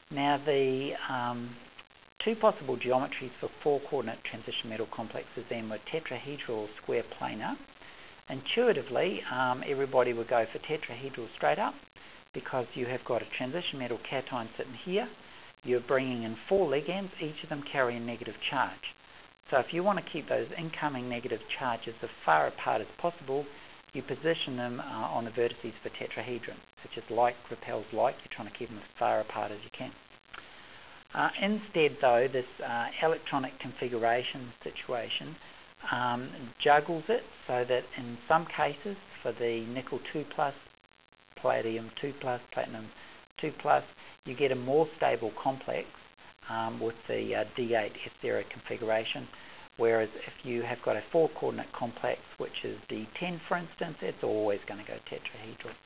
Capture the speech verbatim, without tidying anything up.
Now the um, two possible geometries for four coordinate transition metal complexes then were tetrahedral or square planar. Intuitively, um, everybody would go for tetrahedral straight up because you have got a transition metal cation sitting here. You're bringing in four ligands, each of them carry a negative charge. So if you want to keep those incoming negative charges as far apart as possible, you position them uh, on the vertices for tetrahedron. Such as like repels like, you're trying to keep them as far apart as you can. Uh, instead though, this uh, electronic configuration situation um, juggles it so that in some cases, for the nickel two plus, palladium two plus, platinum two plus, you get a more stable complex um, with the uh, D eight S zero configuration, whereas if you have got a four coordinate complex which is D ten for instance, it's always going to go tetrahedral.